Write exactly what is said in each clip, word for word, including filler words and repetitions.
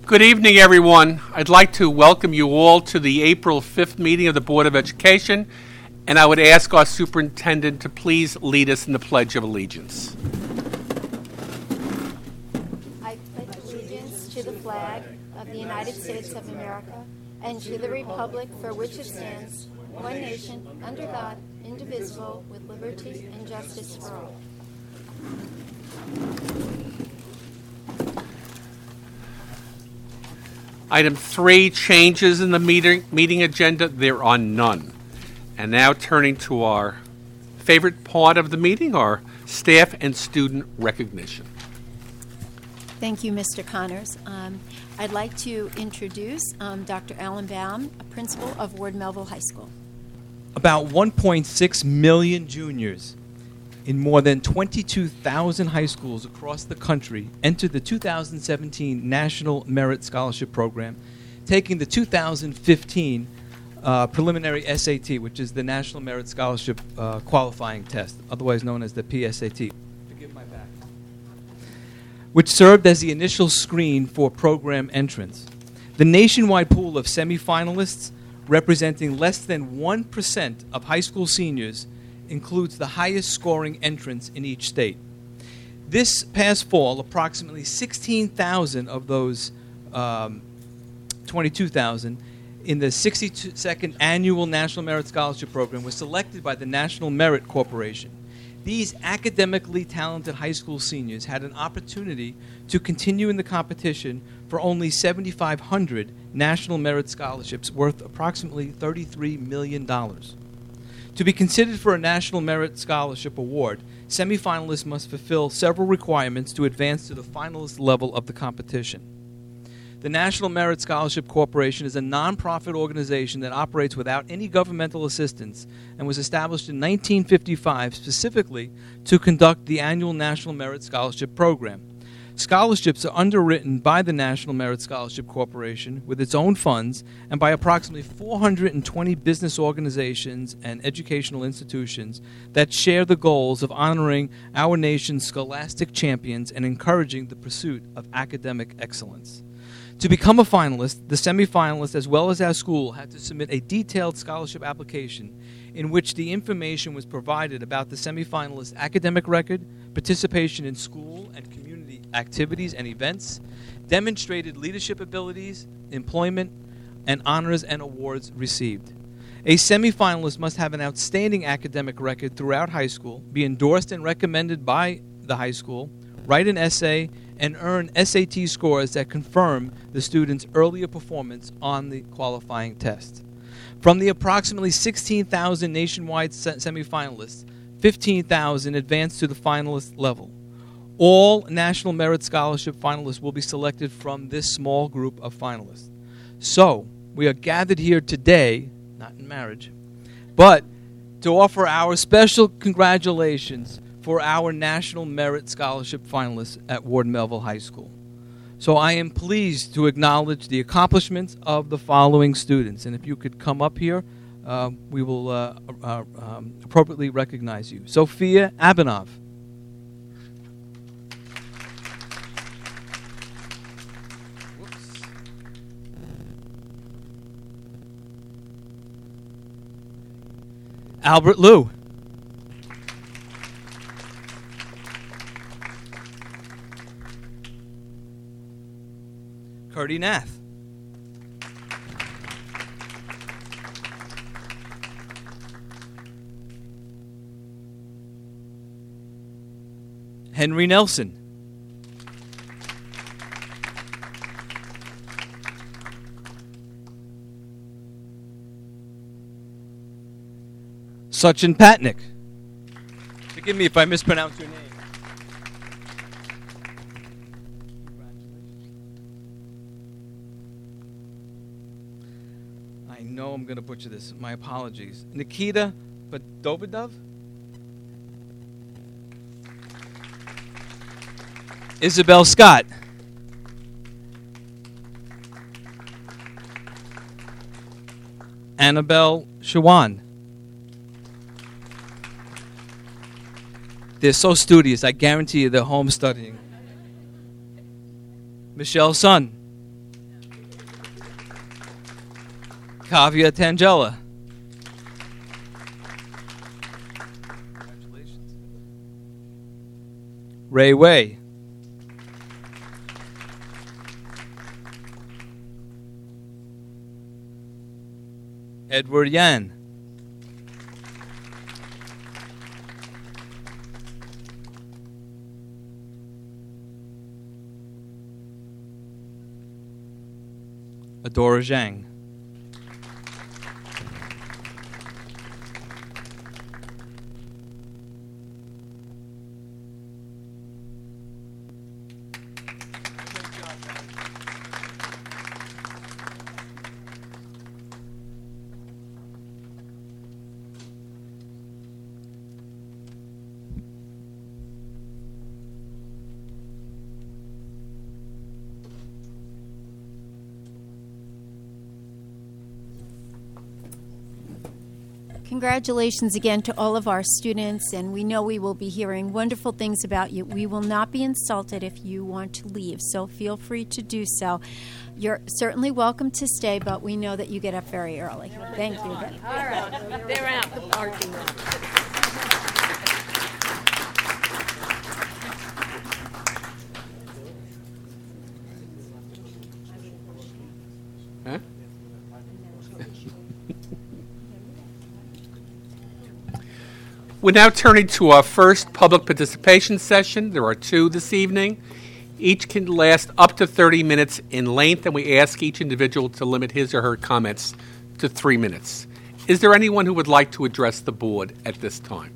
Good evening, everyone. I'd like to welcome you all to the April fifth meeting of the Board of Education, and I would ask our superintendent to please lead us in the Pledge of Allegiance. I pledge allegiance to the flag of the United States of America and to the republic for which it stands, one nation, under God, indivisible, with liberty and justice for all. Item three, changes in the meeting, meeting agenda. There are none. And now turning to our favorite part of the meeting, our staff and student recognition. Thank you, Mister Connors. Um, I'd like to introduce um, Doctor Alan Baum, a principal of Ward Melville High School. About one point six million juniors in more than twenty-two thousand high schools across the country entered the two thousand seventeen National Merit Scholarship Program, taking the two thousand fifteen uh, preliminary S A T, which is the National Merit Scholarship uh, Qualifying Test, otherwise known as the P S A T. Forgive my back. Which served as the initial screen for program entrance. The nationwide pool of semifinalists, representing less than one percent of high school seniors, includes the highest scoring entrants in each state. This past fall, approximately sixteen thousand of those um, twenty-two thousand in the sixty-second Annual National Merit Scholarship Program were selected by the National Merit Corporation. These academically talented high school seniors had an opportunity to continue in the competition for only seven thousand five hundred National Merit Scholarships worth approximately thirty-three million dollars. To be considered for a National Merit Scholarship Award, semifinalists must fulfill several requirements to advance to the finalist level of the competition. The National Merit Scholarship Corporation is a nonprofit organization that operates without any governmental assistance and was established in nineteen fifty-five specifically to conduct the annual National Merit Scholarship Program. Scholarships are underwritten by the National Merit Scholarship Corporation with its own funds and by approximately four hundred twenty business organizations and educational institutions that share the goals of honoring our nation's scholastic champions and encouraging the pursuit of academic excellence. To become a finalist, the semifinalists as well as our school had to submit a detailed scholarship application in which the information was provided about the semifinalist's academic record, participation in school and community activities and events, demonstrated leadership abilities, employment, and honors and awards received. A semifinalist must have an outstanding academic record throughout high school, be endorsed and recommended by the high school, write an essay, and earn S A T scores that confirm the student's earlier performance on the qualifying test. From the approximately sixteen thousand nationwide se- semifinalists, fifteen thousand advanced to the finalist level. All National Merit Scholarship finalists will be selected from this small group of finalists. So, we are gathered here today, not in marriage, but to offer our special congratulations for our National Merit Scholarship finalists at Ward Melville High School. So I am pleased to acknowledge the accomplishments of the following students. And if you could come up here, uh, we will uh, uh, um, appropriately recognize you. Sophia Abanov. Whoops. Albert Liu. Curdy Nath. Henry Nelson. Sachin Patnick. Forgive me if I mispronounce your name. I know I'm going to butcher this. My apologies. Nikita Badobadov? Isabel Scott. Annabelle Shawan. They're so studious. I guarantee you they're home studying. Michelle Sun. Kavya Tangella. Congratulations. Ray Way. Edward Yan. Adora Zhang. Congratulations again to all of our students, and we know we will be hearing wonderful things about you. We will not be insulted if you want to leave, so feel free to do so. You're certainly welcome to stay, but we know that you get up very early. Thank you. All right. They're out the parking lot. Huh? We're now turning to our first public participation session. There are two this evening. Each can last up to thirty minutes in length, and we ask each individual to limit his or her comments to three minutes. Is there anyone who would like to address the board at this time?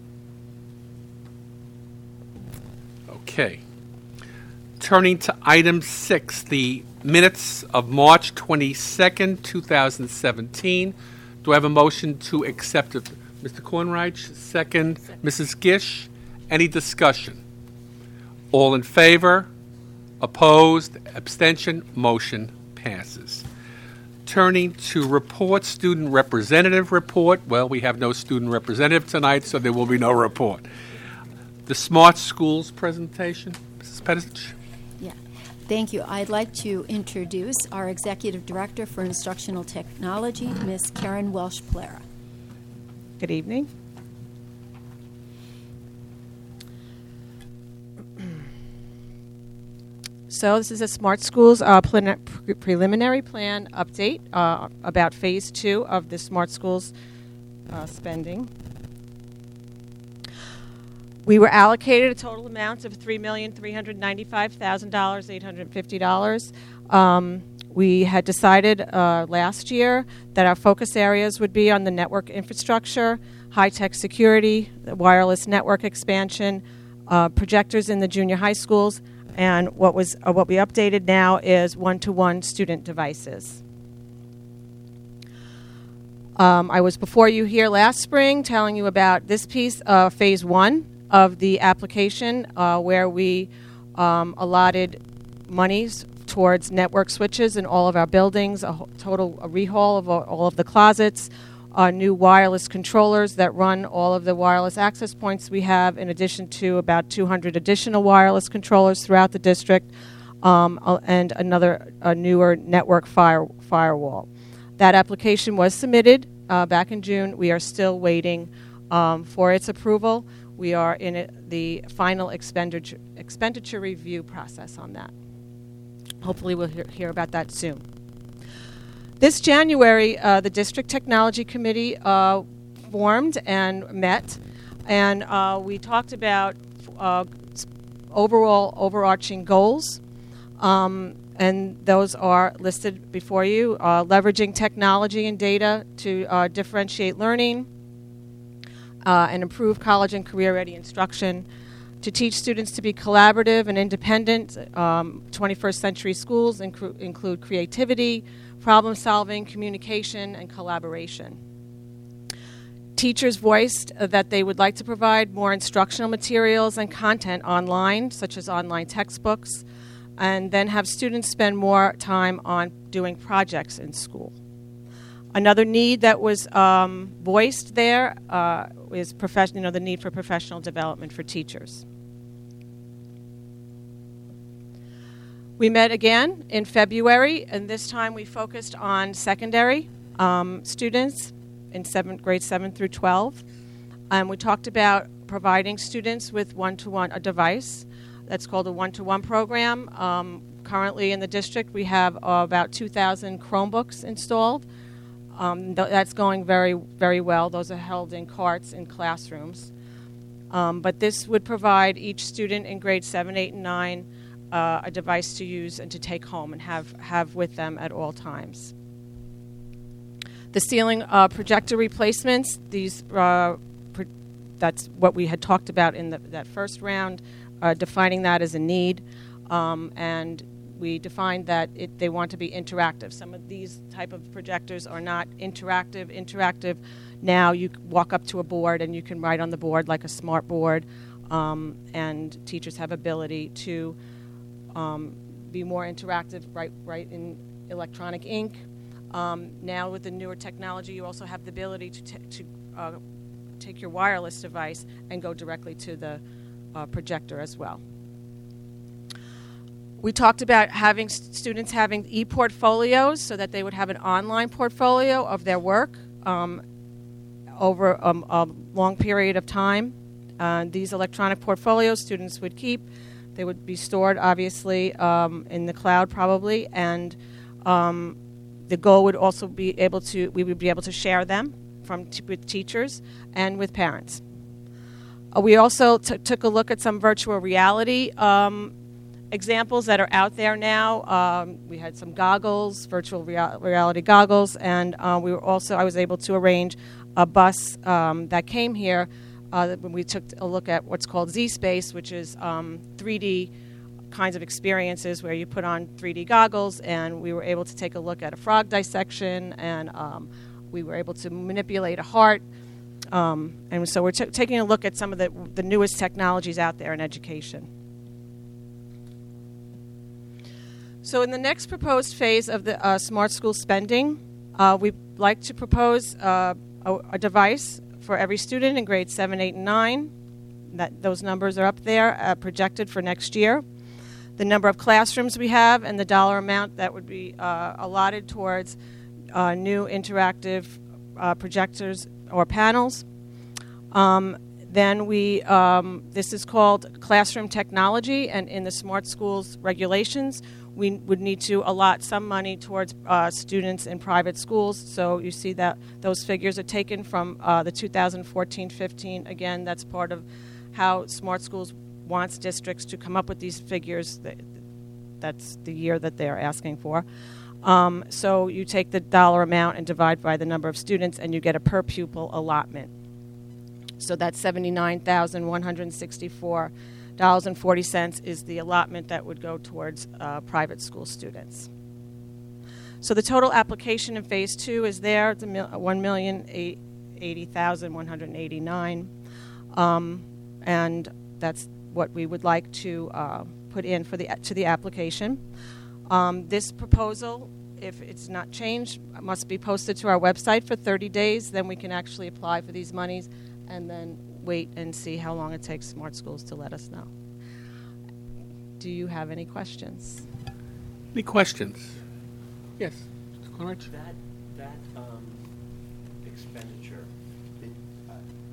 Okay. Turning to item six, the minutes of March twenty-second, two thousand seventeen. Do I have a motion to accept it? Mister Kornreich, second. Missus Gish, any discussion? All in favor? Opposed? Abstention? Motion passes. Turning to report, student representative report. Well, we have no student representative tonight, so there will be no report. The Smart Schools presentation. Missus Pedich. Yeah, thank you. I'd like to introduce our Executive Director for Instructional Technology, Miz Karen Welsh-Plera. Good evening. So this is a Smart Schools uh, pre- preliminary plan update uh, about phase two of the Smart Schools uh, spending. We were allocated a total amount of three million three hundred ninety-five thousand eight hundred fifty dollars. Um, We had decided uh, last year that our focus areas would be on the network infrastructure, high-tech security, the wireless network expansion, uh, projectors in the junior high schools, and what was uh, what we updated now is one-to-one student devices. Um, I was before you here last spring telling you about this piece, uh, phase one of the application, uh, where we um, allotted monies towards network switches in all of our buildings, a total a rehaul of all of the closets, uh, new wireless controllers that run all of the wireless access points we have, in addition to about two hundred additional wireless controllers throughout the district, um, and another a newer network fire, firewall. That application was submitted uh, back in June. We are still waiting um, for its approval. We are in it, the final expenditure, expenditure review process on that. Hopefully we'll hear, hear about that soon. This January, uh, the District Technology Committee uh, formed and met, and uh, we talked about uh, overall overarching goals, um, and those are listed before you. Uh, leveraging technology and data to uh, differentiate learning uh, and improve college and career-ready instruction, to teach students to be collaborative and independent. um, twenty-first century schools incru- include creativity, problem solving, communication, and collaboration. Teachers voiced uh, that they would like to provide more instructional materials and content online, such as online textbooks, and then have students spend more time on doing projects in school. Another need that was um, voiced there uh, is profession, you know, the need for professional development for teachers. We met again in February, and this time we focused on secondary um, students in seventh grade seven through twelve. Um, we talked about providing students with one-to-one a device. That's called a one-to-one program. Um, currently in the district, we have uh, about two thousand Chromebooks installed. Um, th- that's going very, very well. Those are held in carts in classrooms. Um, but this would provide each student in grades seven, eight, and nine uh, a device to use and to take home and have, have with them at all times. The ceiling uh, projector replacements, these uh, pro- that's what we had talked about in the, that first round, uh, defining that as a need. Um, and we defined that it, they want to be interactive. Some of these type of projectors are not interactive. Interactive, now you walk up to a board and you can write on the board like a smart board, um, and teachers have ability to um, be more interactive, write, write in electronic ink. Um, now with the newer technology, you also have the ability to, t- to uh, take your wireless device and go directly to the uh, projector as well. We talked about having st- students having e-portfolios so that they would have an online portfolio of their work um, over um, a long period of time. Uh, these electronic portfolios students would keep. They would be stored, obviously, um, in the cloud probably, and um, the goal would also be able to, we would be able to share them from t- with teachers and with parents. Uh, we also t- took a look at some virtual reality um, examples that are out there now. Um, we had some goggles, virtual rea- reality goggles, and uh, we were also, I was able to arrange a bus um, that came here uh, when we took a look at what's called Z-Space, which is um, three D kinds of experiences where you put on three D goggles, and we were able to take a look at a frog dissection, and um, we were able to manipulate a heart. Um, and so we're t- taking a look at some of the, the newest technologies out there in education. So in the next proposed phase of the uh, Smart School spending, uh, we'd like to propose uh, a, a device for every student in grades seven, eight, and nine. That, those numbers are up there, uh, projected for next year. The number of classrooms we have and the dollar amount that would be uh, allotted towards uh, new interactive uh, projectors or panels. Um, then we, um, this is called classroom technology, and in the Smart Schools regulations, we would need to allot some money towards uh, students in private schools. So you see that those figures are taken from uh, the two thousand fourteen fifteen. Again, that's part of how Smart Schools wants districts to come up with these figures. That's the year that they're asking for. Um, so you take the dollar amount and divide by the number of students, and you get a per pupil allotment. So that's seventy-nine thousand one hundred sixty-four dollars and forty cents is the allotment that would go towards uh, private school students. So the total application in phase two is there. It's one million eighty thousand one hundred eighty-nine dollars, um, and that's what we would like to uh, put in for the to the application. Um, this proposal, if it's not changed, must be posted to our website for thirty days. Then we can actually apply for these monies and then wait and see how long it takes Smart Schools to let us know. Do you have any questions? Any questions? Yes, Mister Clarence? That, that um, expenditure, it, uh,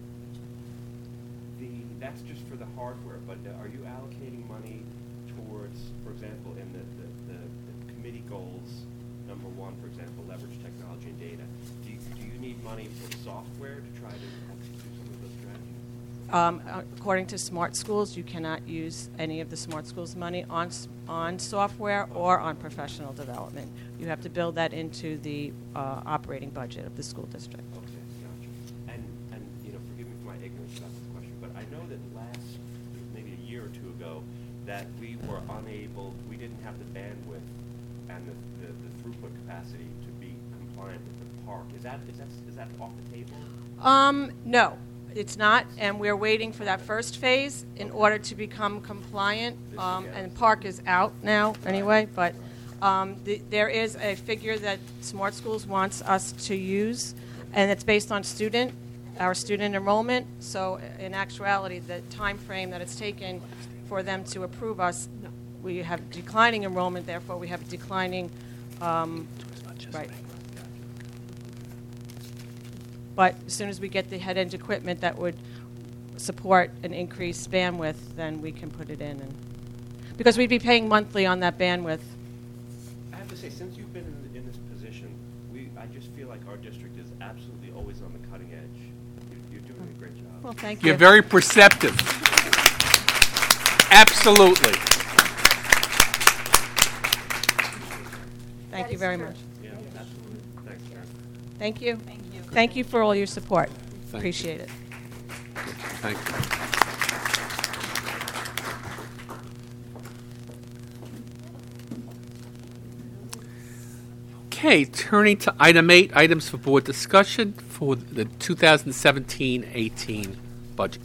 the, that's just for the hardware, but uh, are you allocating money towards, for example, in the, the, the, the committee goals, number one, for example, leverage technology and data, do you, do you need money for software to try to execute some of those strategies? Um, according to Smart Schools, you cannot use any of the Smart Schools money on on software or on professional development. You have to build that into the uh, operating budget of the school district. Okay, gotcha. And, and, you know, forgive me for my ignorance about this question, but I know that last, maybe a year or two ago, that we were unable, we didn't have the bandwidth and the, the, the throughput capacity to be compliant with the park. Is that, is that, is that off the table? Um, no. It's not, and we're waiting for that first phase in order to become compliant. Um, and Park is out now anyway, but um, the, there is a figure that Smart Schools wants us to use, and it's based on student, our student enrollment. So in actuality, the time frame that it's taken for them to approve us, we have declining enrollment, therefore we have declining, um, right. But as soon as we get the head-end equipment that would support an increased bandwidth, then we can put it in. And because we'd be paying monthly on that bandwidth. I have to say, since you've been in, in this position, we I just feel like our district is absolutely always on the cutting edge. You're, you're doing a great job. Well, thank you. You're very perceptive. Absolutely. Thank That you is very true. much. Yeah, absolutely. Thanks, Karen. Thank you. Thank you. Thank you for all your support. you. Appreciate it. Thank you. Okay, turning to item eight, items for board discussion for the two thousand seventeen eighteen budget.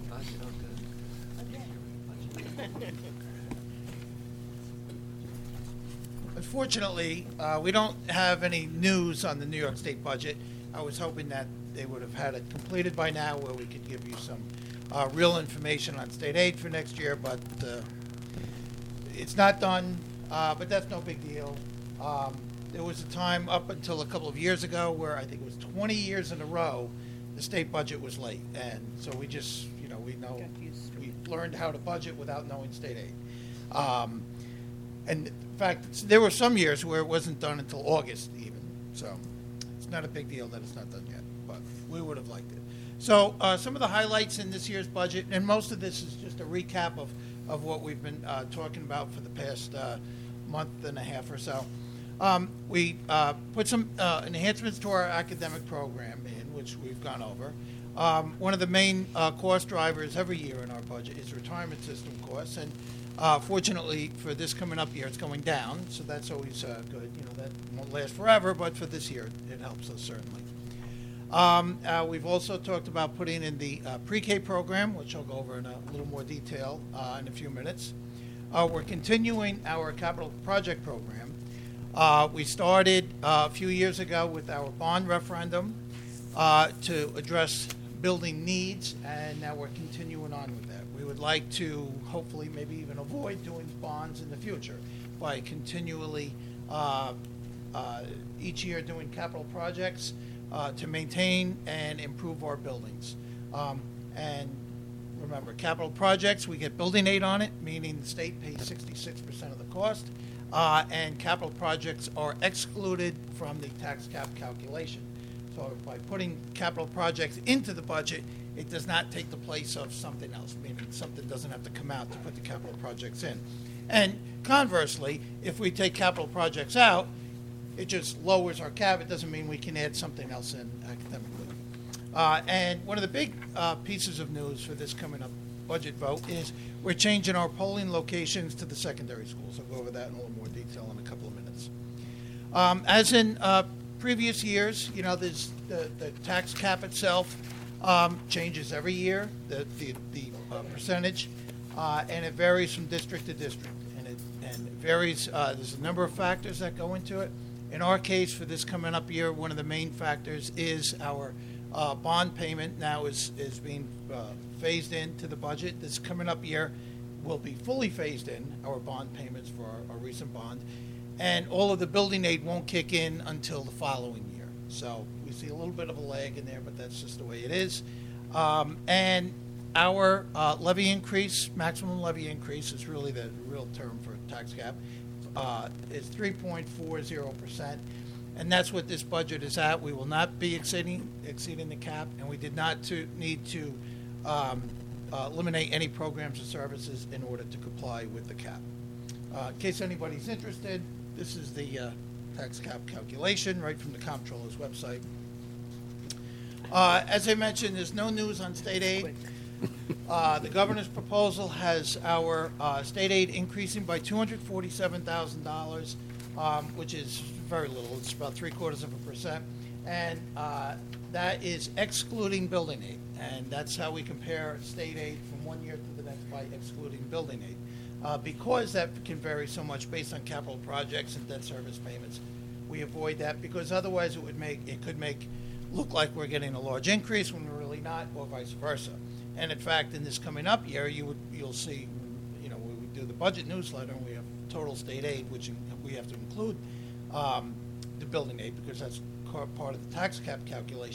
Unfortunately, uh, we don't have any news on the New York State budget. I was hoping that they would have had it completed by now where we could give you some uh, real information on state aid for next year, but uh, it's not done, uh, but that's no big deal. Um, there was a time up until a couple of years ago where I think it was twenty years in a row, the state budget was late. And so we just, you know, we know, we learned how to budget without knowing state aid. Um, And in fact, there were some years where it wasn't done until August even. So it's not a big deal that it's not done yet, but we would have liked it. So uh, some of the highlights in this year's budget, and most of this is just a recap of, of what we've been uh, talking about for the past uh, month and a half or so. Um, we uh, put some uh, enhancements to our academic program in, which we've gone over. Um, one of the main uh, cost drivers every year in our budget is retirement system costs, and Uh, fortunately, for this coming up year, it's going down, so that's always uh, good. You know, that won't last forever, but for this year, it helps us certainly. Um, uh, we've also talked about putting in the uh, pre-K program, which I'll go over in a little more detail uh, in a few minutes. Uh, we're continuing our capital project program. Uh, we started uh, a few years ago with our bond referendum uh, to address building needs, and now we're continuing on with that. We would like to hopefully maybe even avoid doing bonds in the future by continually uh, uh, each year doing capital projects uh, to maintain and improve our buildings. Um, and remember, capital projects, we get building aid on it, meaning the state pays sixty-six percent of the cost, uh, and capital projects are excluded from the tax cap calculation. So by putting capital projects into the budget, it does not take the place of something else, meaning something doesn't have to come out to put the capital projects in. And conversely, if we take capital projects out, it just lowers our cap. It doesn't mean we can add something else in academically. Uh, and one of the big uh, pieces of news for this coming up budget vote is we're changing our polling locations to the secondary schools. I'll go over that in a little more detail in a couple of minutes. Um, as in uh, previous years, you know, there's the, the tax cap itself um, changes every year, the, the, the uh, percentage, uh, and it varies from district to district. And it, and it varies, uh, there's a number of factors that go into it. In our case, for this coming up year, one of the main factors is our uh, bond payment now is, is being uh, phased into the budget. This coming up year will be fully phased in, our bond payments for our, our recent bond. And all of the building aid won't kick in until the following year. So we see a little bit of a lag in there, but that's just the way it is. Um, and our uh, levy increase, maximum levy increase is really the real term for tax cap, uh, is three point four zero percent. And that's what this budget is at. We will not be exceeding, exceeding the cap, and we did not to, need to um, uh, eliminate any programs or services in order to comply with the cap. Uh, in case anybody's interested, this is the uh, tax cap calculation right from the comptroller's website. Uh, as I mentioned, there's no news on state aid. Uh, the governor's proposal has our uh, state aid increasing by two hundred forty-seven thousand dollars, um, which is very little. It's about three quarters of a percent. And uh, that is excluding building aid. And that's how we compare state aid from one year to the next by excluding building aid. Uh, because that can vary so much based on capital projects and debt service payments, we avoid that because otherwise it would make it could make look like we're getting a large increase when we're really not, or vice versa. And in fact, in this coming up year, you would you'll see, you know, we would do the budget newsletter and we have total state aid, which in, we have to include um, the building aid because that's part of the tax cap calculation.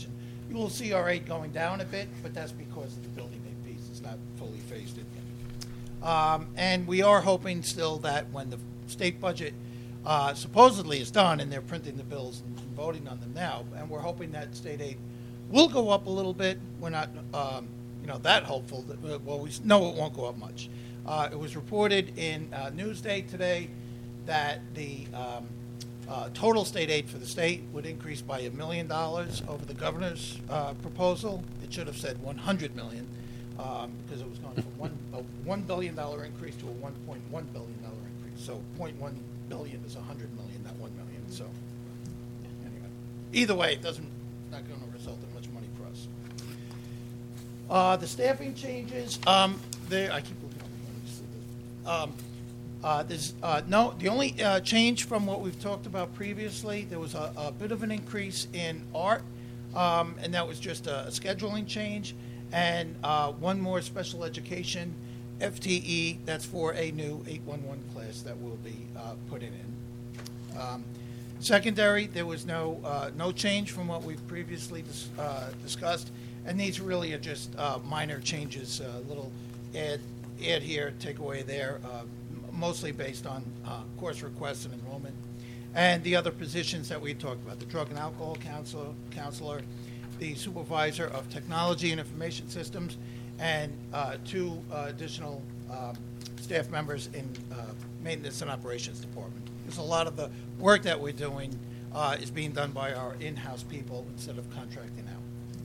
You will see our aid going down a bit, but that's because of the building aid piece. It's not fully phased in yet. Um, and we are hoping still that when the state budget uh, supposedly is done, and they're printing the bills and voting on them now, and we're hoping that state aid will go up a little bit. We're not, um, you know, that hopeful. That, well, we know it won't go up much. Uh, it was reported in uh, Newsday today that the um, uh, total state aid for the state would increase by a million dollars over the governor's uh, proposal. It should have said one hundred million um, because it was going from one a one billion dollar increase to a one point one billion dollar increase. So zero point one billion is one hundred million, not one million. So anyway, either way, it doesn't not going to result in much money for us. Uh, the staffing changes. Um, there, I keep looking up. Um, Uh, there's uh, no, the only uh, change from what we've talked about previously, there was a, a bit of an increase in art, um, and that was just a, a scheduling change, and uh, one more special education F T E, that's for a new eight one one class that will be uh, put in. Um, secondary, there was no, uh, no change from what we've previously dis- uh, discussed, and these really are just uh, minor changes, a little add, add here, take away there, uh, mostly based on uh, course requests and enrollment. And the other positions that we talked about, the drug and alcohol counselor, counselor the supervisor of technology and information systems, and uh, two uh, additional um, staff members in uh, maintenance and operations department. Because a lot of the work that we're doing uh, is being done by our in-house people instead of contracting out.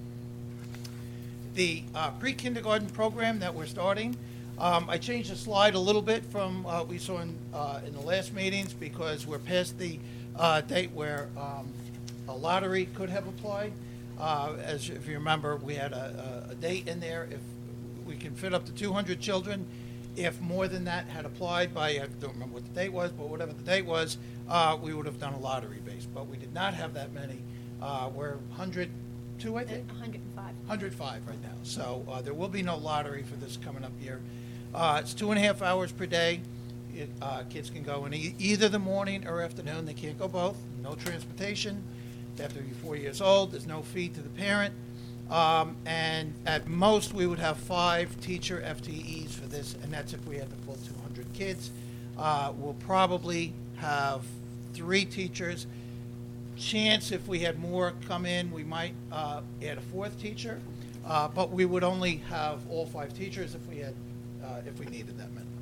The uh, pre-kindergarten program that we're starting, Um, I changed the slide a little bit from uh, we saw in, uh, in the last meetings because we're past the uh, date where um, a lottery could have applied. Uh, as if you remember, we had a, a, a date in there. If we can fit up to two hundred children, if more than that had applied by, I don't remember what the date was, but whatever the date was, uh, we would have done a lottery base. But we did not have that many. Uh, we're one hundred two, I think? one hundred five. one hundred five right now. So uh, there will be no lottery for this coming up year. Uh, it's two and a half hours per day. It, uh, kids can go in e- either the morning or afternoon. They can't go both. No transportation. They have to be four years old. There's no fee to the parent. Um, and at most, we would have five teacher F T Es for this, and that's if we had the full two hundred kids. Uh, we'll probably have three teachers. Chance if we had more come in, we might uh, add a fourth teacher, uh, but we would only have all five teachers if we had Uh, if we needed that many.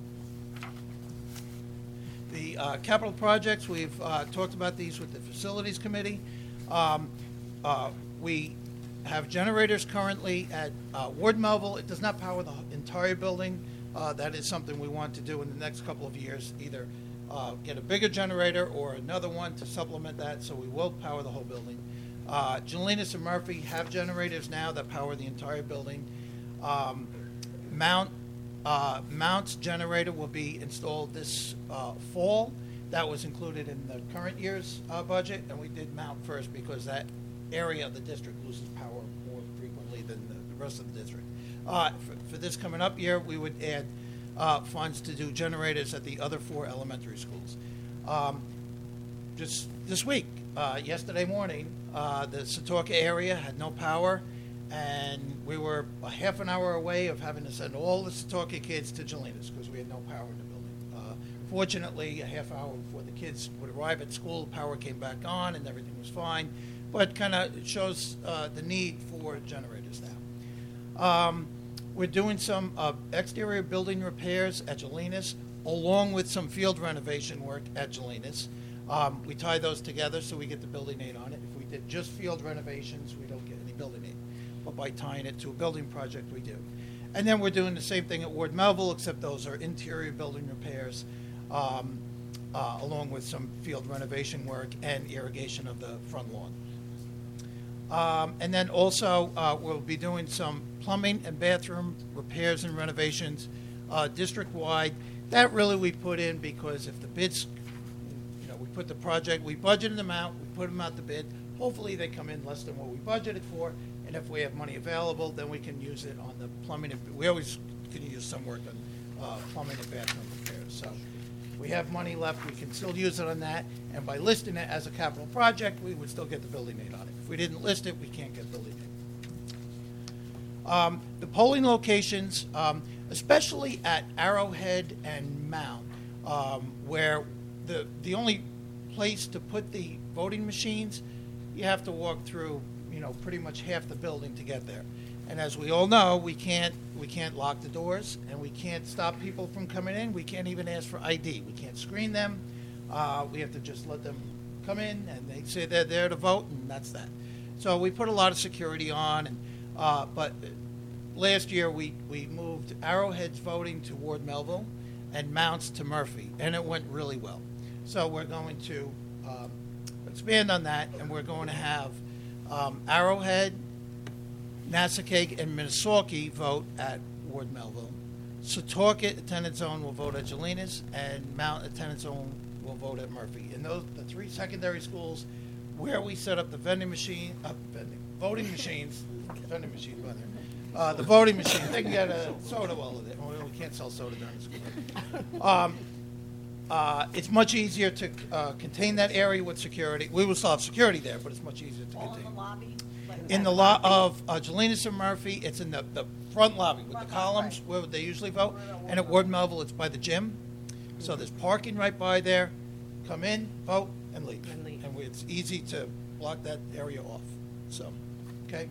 The uh, capital projects, we've uh, talked about these with the facilities committee. Um, uh, we have generators currently at uh, Ward Melville. It does not power the entire building. Uh, that is something we want to do in the next couple of years, either uh, get a bigger generator or another one to supplement that, so we will power the whole building. Uh, Jolinas and Murphy have generators now that power the entire building. Um, Mount Uh, Mount's generator will be installed this uh, fall. That was included in the current year's uh, budget, and we did Mount first because that area of the district loses power more frequently than the, the rest of the district. Uh, for, for this coming up year, we would add uh, funds to do generators at the other four elementary schools. Um, just this week, uh, yesterday morning, uh, the Setauket area had no power, and we were a half an hour away of having to send all the Setauket kids to Jolinas because we had no power in the building. Uh, fortunately, a half hour before the kids would arrive at school, the power came back on and everything was fine, but kind of shows uh, the need for generators now. Um, we're doing some uh, exterior building repairs at Jolinas, along with some field renovation work at Jolinas. Um, we tie those together so we get the building aid on it. If we did just field renovations, we don't get any building aid. But by tying it to a building project, we do. And then we're doing the same thing at Ward Melville, except those are interior building repairs, um, uh, along with some field renovation work and irrigation of the front lawn. Um, and then also, uh, we'll be doing some plumbing and bathroom repairs and renovations uh, district-wide. That really we put in because if the bids, you know, we put the project, we budgeted them out, we put them out to bid. Hopefully, they come in less than what we budgeted for. And if we have money available, then we can use it on the plumbing. And, we always can use some work on uh, plumbing and bathroom repairs. So if we have money left, we can still use it on that. And by listing it as a capital project, we would still get the building aid on it. If we didn't list it, we can't get building aid. Um, the polling locations, um, especially at Arrowhead and Mount, um, where the the only place to put the voting machines, you have to walk through, you know, pretty much half the building to get there. And as we all know, we can't we can't lock the doors, and we can't stop people from coming in. We can't even ask for I D. We can't screen them. Uh, we have to just let them come in, and they say they're there to vote, and that's that. So we put a lot of security on, and uh, but last year we, we moved Arrowhead's voting to Ward Melville and Mounts to Murphy, and it went really well. So we're going to um, expand on that, and we're going to have um, Arrowhead, Nassau-Cake, and Minnesota vote at Ward Melville. Setauket Attendance Zone will vote at Jolinas, and Mount Attendance Zone will vote at Murphy. And those the three secondary schools where we set up the vending machine, uh, vending, voting machines, vending machines, by there. Uh, the voting machines. They can get a soda while they're there. Well, we can't sell soda during the school. Um, uh, it's much easier to uh, contain that area with security. We will still have security there, but it's much easier to All contain. in the lobby? Like In that the lot lobby? of uh, Jolinas and Murphy, it's in the, the front lobby with the columns where they usually vote. And at Ward Melville, it's by the gym. So there's parking right by there. Come in, vote, and leave. And leave. And we- it's easy to block that area off. So, okay.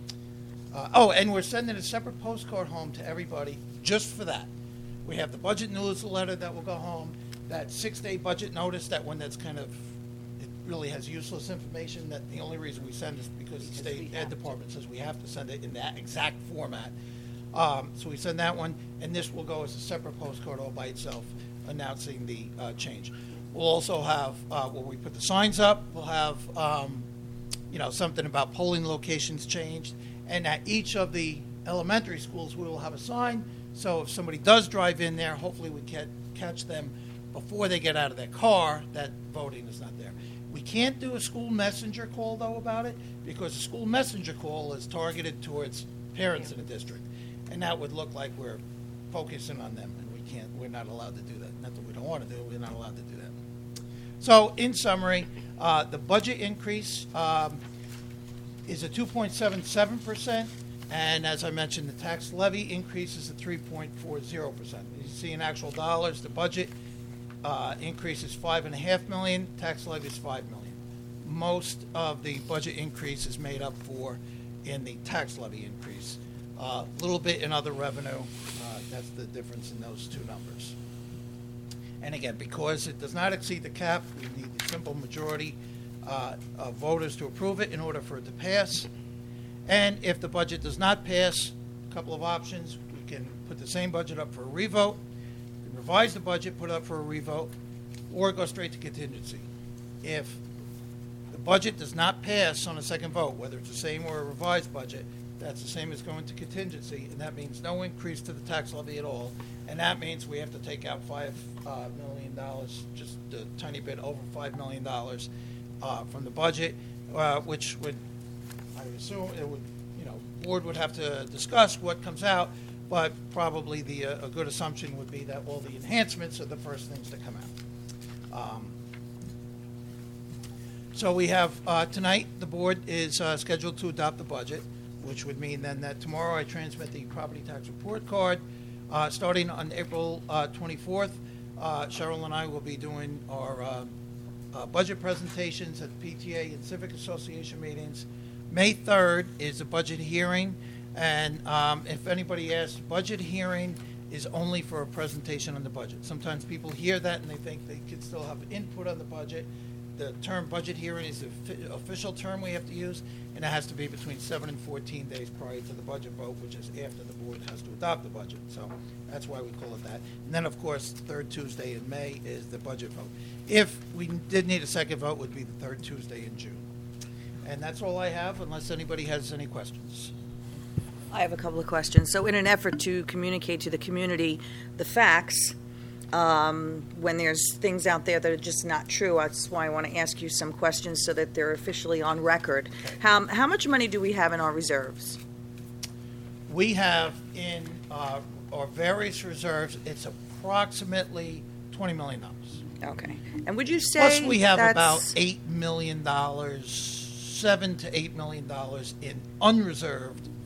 Uh, oh, and we're sending a separate postcard home to everybody just for that. We have the budget newsletter that will go home, that six-day budget notice, that one that's kind of, it really has useless information, that the only reason we send is because the state ed department says we have to send it in that exact format. Um, so we send that one, and this will go as a separate postcard all by itself announcing the uh, change. We'll also have, uh, where we put the signs up, we'll have, um, you know, something about polling locations changed. And at each of the elementary schools, we will have a sign. So if somebody does drive in there, hopefully we can catch them before they get out of their car that voting is not there. We can't do a school messenger call, though, about it, because a school messenger call is targeted towards parents in the district. And that would look like we're focusing on them, and we can't, we're not allowed to do that. Not that we don't want to do it, we're not allowed to do that. So, in summary, uh, the budget increase um, is a two point seven seven percent, and as I mentioned, the tax levy increase is a three point four zero percent. You see in actual dollars, the budget uh, increase is five and a half million, tax levy is five million. Most of the budget increase is made up for in the tax levy increase. A uh, little bit in other revenue, uh, that's the difference in those two numbers. And again, because it does not exceed the cap, we need the simple majority uh, of voters to approve it in order for it to pass. And if the budget does not pass, a couple of options. We can put the same budget up for a revote, we can revise the budget, put it up for a revote, or go straight to contingency. If the budget does not pass on a second vote, whether it's the same or a revised budget, that's the same as going to contingency, and that means no increase to the tax levy at all. And that means we have to take out five uh, million dollars, just a tiny bit over five million dollars uh, from the budget, uh, which would, I would assume, it would, you know, board would have to discuss what comes out, but probably the uh, a good assumption would be that all the enhancements are the first things to come out. Um, so we have uh, tonight, the board is uh, scheduled to adopt the budget, which would mean then that tomorrow I transmit the property tax report card. Uh, starting on April uh, twenty-fourth, uh, Cheryl and I will be doing our uh, uh, budget presentations at P T A and Civic Association meetings. May third is a budget hearing, and um, if anybody asks, budget hearing is only for a presentation on the budget. Sometimes people hear that and they think they could still have input on the budget. The term budget hearing is the fi- official term we have to use, and it has to be between seven and fourteen days prior to the budget vote, which is after the board has to adopt the budget. So that's why we call it that. And then, of course, the third Tuesday in May is the budget vote. If we did need a second vote, it would be the third Tuesday in June. And that's all I have, unless anybody has any questions. I have a couple of questions. So in an effort to communicate to the community the facts, um, when there's things out there that are just not true, that's why I want to ask you some questions so that they're officially on record. How, how much money do we have in our reserves? We have in uh, our various reserves, it's approximately twenty million dollars. Okay. And would you say Plus, we have that's- about eight million dollars, seven to eight million dollars in unreserved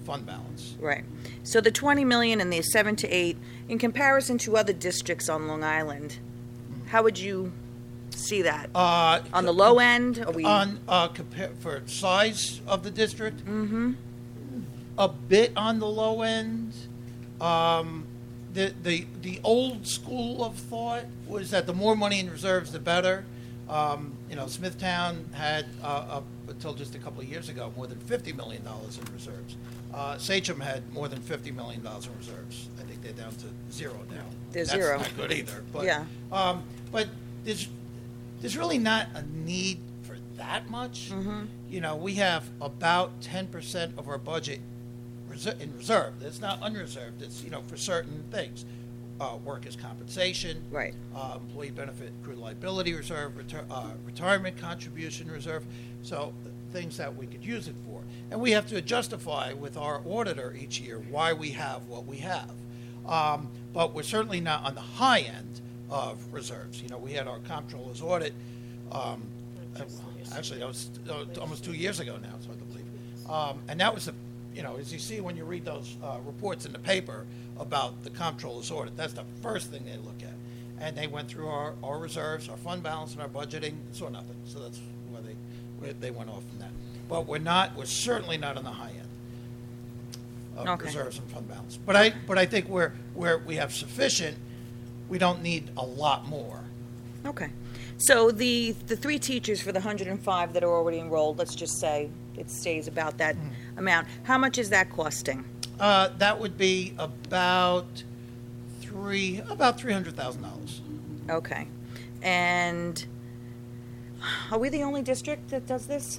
fund balance. Right. So the twenty million and the seven to eight, in comparison to other districts on Long Island, how would you see that? Uh, On the low end, are we? On, uh, compare, for size of the district? Mm-hmm. A bit on the low end. Um, the, the, the old school of thought was that the more money in reserves, the better. Um, you know, Smithtown had, uh, up until just a couple of years ago, more than fifty million dollars in reserves. Uh, Sachem had more than fifty million dollars in reserves. I think they're down to zero now. They're That's zero. not good either. But, Yeah. Um, but there's, there's really not a need for that much. Mm-hmm. You know, we have about ten percent of our budget reser- in reserve. It's not unreserved. It's, you know, for certain things. Uh, workers' compensation. Right. Uh, employee benefit accrued liability reserve, retir- uh, retirement contribution reserve. So things that we could use it for. And we have to justify with our auditor each year why we have what we have. Um, but we're certainly not on the high end of reserves. You know, we had our comptroller's audit, um, uh, actually, that was uh, almost two years ago now, it's hard to believe. Um, and that was the, you know, as you see when you read those uh, reports in the paper about the comptroller's audit, that's the first thing they look at. And they went through our, our reserves, our fund balance, and our budgeting, and saw nothing. So that's why they where they went off from that. But we're not, we're certainly not on the high end of Okay. reserves and fund balance. But I, but I think where, where we have sufficient, we don't need a lot more. Okay. So the, the three teachers for the one hundred five that are already enrolled, let's just say it stays about that amount. How much is that costing? Uh, that would be about three, about three hundred thousand dollars. Okay. And are we the only district that does this?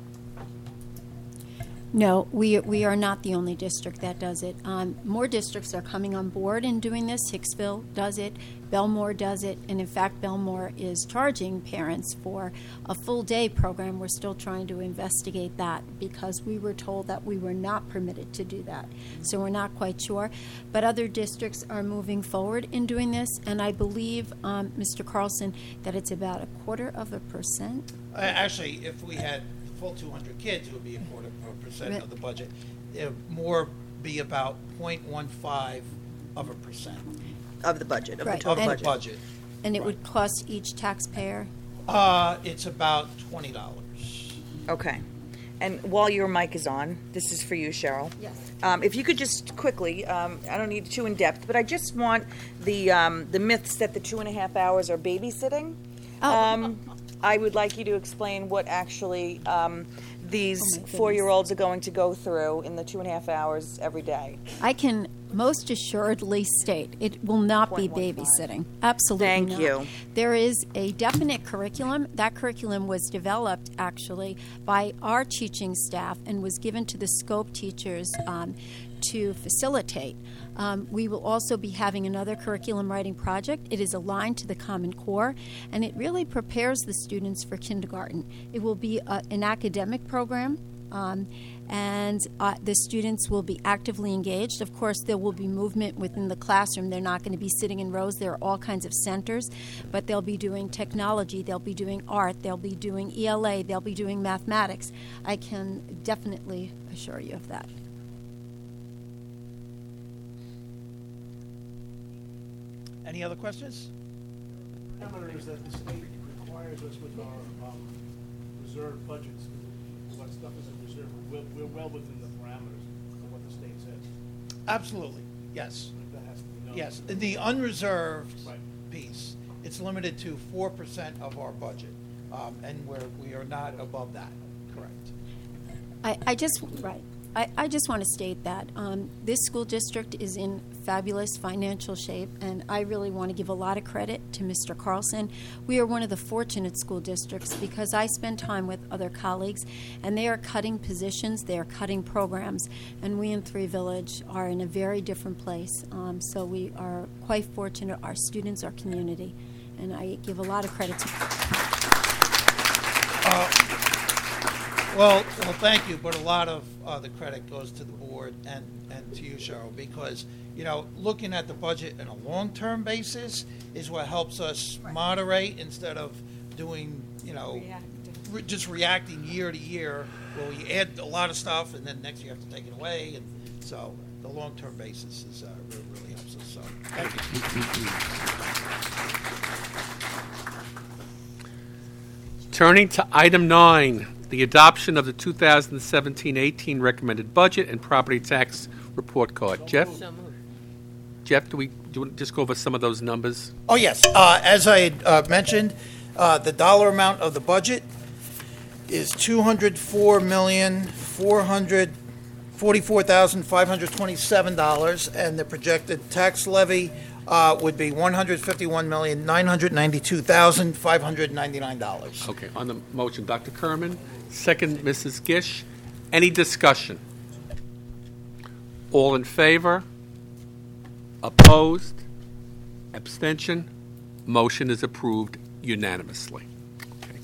No, we, we are not the only district that does it. Um, more districts are coming on board and doing this. Hicksville does it, Belmore does it, and in fact, Belmore is charging parents for a full-day program. We're still trying to investigate that because we were told that we were not permitted to do that. So we're not quite sure. But other districts are moving forward in doing this, and I believe, um, Mister Carlson, that it's about a quarter of a percent. Uh, actually, if we had the full two hundred kids, it would be a quarter of a percent Right. of the budget. It would more be about point one five of a percent Of the budget, of the Right. total of And- the budget? budget. And it Right. would cost each taxpayer. Uh, it's about twenty dollars. Okay. And while your mic is on, this is for you, Cheryl. Yes. Um, if you could just quickly, um, I don't need too in depth, but I just want the um, the myths that the two and a half hours are babysitting. Oh. Um, I would like you to explain what actually um, these Oh, my goodness. four-year-olds are going to go through in the two and a half hours every day. I can most assuredly state it will not be Point one five. babysitting. Absolutely Thank not. you. There is a definite curriculum. That curriculum was developed actually by our teaching staff and was given to the scope teachers um, to facilitate. Um, we will also be having another curriculum writing project. It is aligned to the Common Core, and it really prepares the students for kindergarten. It will be a, an academic program. Um, and uh, the students will be actively engaged. Of course, there will be movement within the classroom. They're not going to be sitting in rows. There are all kinds of centers, but they'll be doing technology, they'll be doing art, they'll be doing E L A, they'll be doing mathematics. I can definitely assure you of that. Any other questions? Parameter is that the state requires us with our um, reserve budgets, what stuff is in reserve, we're, we're well within the parameters of what the state says. Absolutely, yes. That has to be known. Yes, in the unreserved Right. piece, it's limited to four percent of our budget, um, and we're, we are not above that, correct. I, I just, right. I, I just want to state that um, this school district is in fabulous financial shape, and I really want to give a lot of credit to Mister Carlson. We are one of the fortunate school districts because I spend time with other colleagues, and they are cutting positions, they are cutting programs, and we in Three Village are in a very different place. Um, so we are quite fortunate, our students, our community, and I give a lot of credit to Well, well, thank you, but a lot of uh, the credit goes to the board and, and to you, Cheryl, because, you know, looking at the budget on a long-term basis is what helps us moderate instead of doing, you know, re- just reacting year to year, where we add a lot of stuff and then next year you have to take it away, and so the long-term basis is uh, really, really helps us. So, thank you. Turning to item nine, the adoption of the two thousand seventeen eighteen recommended budget and property tax report card. Jeff? Jeff, do we do you want to just go over some of those numbers? Oh, yes. Uh, as I had uh, mentioned, uh, the dollar amount of the budget is two hundred four million, four hundred forty-four thousand, five hundred twenty-seven dollars, and the projected tax levy uh, would be one hundred fifty-one million, nine hundred ninety-two thousand, five hundred ninety-nine dollars. Okay, on the motion, Doctor Kerman. Second, Missus Gish. Any discussion? All in favor? Opposed? Abstention? Motion is approved unanimously. Okay.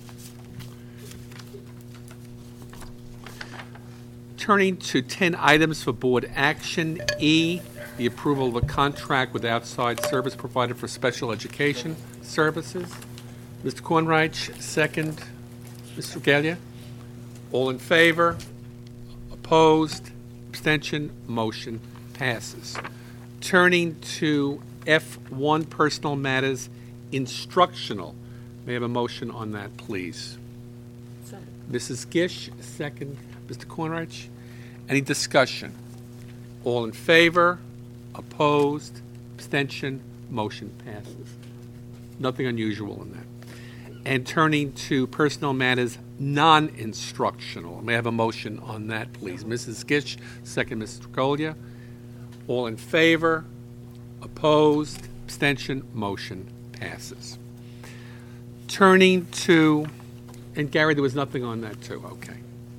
Turning to ten items for board action. E, the approval of a contract with outside service provider for special education services. Mister Kornreich, second. Mister Gallia? All in favor? Opposed? Abstention? Motion passes. Turning to F one, personal matters, instructional. May I have a motion on that, please? Missus Gish, second. Mister Kornreich? Any discussion? All in favor? Opposed? Abstention? Motion passes. Nothing unusual in that. And turning to personnel matters, non-instructional. May I have a motion on that, please? Missus Gish, second. Mister Triglia. All in favor? Opposed? Abstention? Motion passes. Turning to, and Gary, there was nothing on that too. Okay.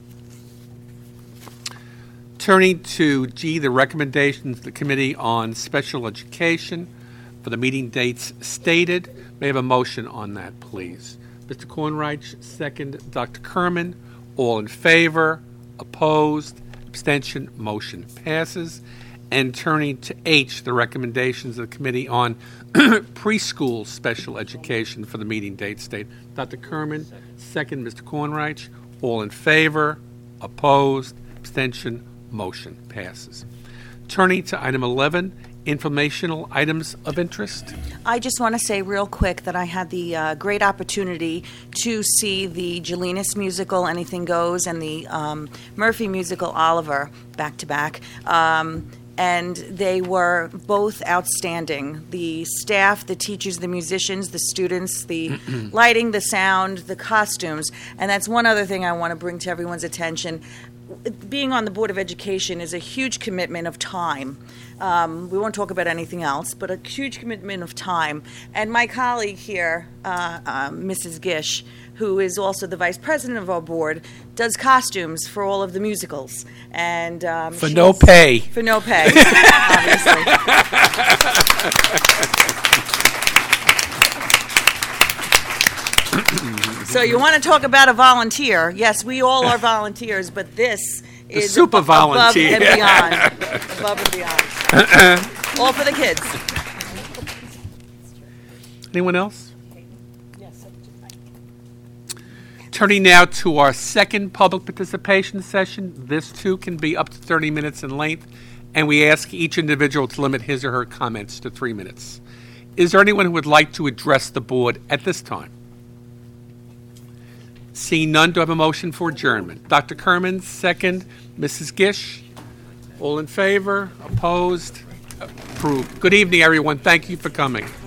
Turning to G, the recommendations of the Committee on Special Education for the meeting dates stated. May I have a motion on that, please? Mister Kornreich, second. Doctor Kerman, all in favor? Opposed? Abstention? Motion passes. And turning to H, the recommendations of the Committee on Preschool Special Education for the meeting date state. Doctor Kerman, second. Mister Kornreich, all in favor? Opposed? Abstention? Motion passes. Turning to item eleven, informational items of interest. I just want to say real quick that I had the uh, great opportunity to see the Jelinas musical, Anything Goes, and the um, Murphy musical, Oliver, back to back. Um, and they were both outstanding. The staff, the teachers, the musicians, the students, the lighting, the sound, the costumes. And that's one other thing I want to bring to everyone's attention. Being on the Board of Education is a huge commitment of time. Um, we won't talk about anything else, but a huge commitment of time. And my colleague here, uh, uh, Missus Gish, who is also the vice president of our board, does costumes for all of the musicals. And um, For no pay. For no pay, obviously. So you want to talk about a volunteer? Yes, we all are volunteers, but this The is super ab- volunteer. above and beyond. Above and beyond. All for the kids. Anyone else? Turning now to our second public participation session. This too can be up to thirty minutes in length, and we ask each individual to limit his or her comments to three minutes. Is there anyone who would like to address the board at this time? Seeing none, do I have a motion for adjournment? Doctor Kerman, second. Missus Gish, all in favor? Opposed? Approved. Good evening, everyone. Thank you for coming.